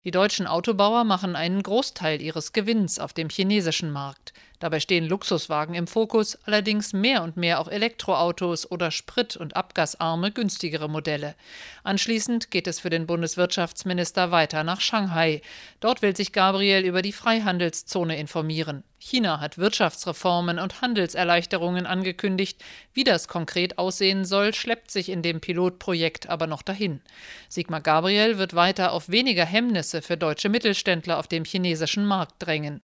Die deutschen Autobauer machen einen Großteil ihres Gewinns auf dem chinesischen Markt. Dabei stehen Luxuswagen im Fokus, allerdings mehr und mehr auch Elektroautos oder sprit- und abgasarme, günstigere Modelle. Anschließend geht es für den Bundeswirtschaftsminister weiter nach Shanghai. Dort will sich Gabriel über die Freihandelszone informieren. China hat Wirtschaftsreformen und Handelserleichterungen angekündigt. Wie das konkret aussehen soll, schleppt sich in dem Pilotprojekt aber noch dahin. Sigmar Gabriel wird weiter auf weniger Hemmnisse für deutsche Mittelständler auf dem chinesischen Markt drängen.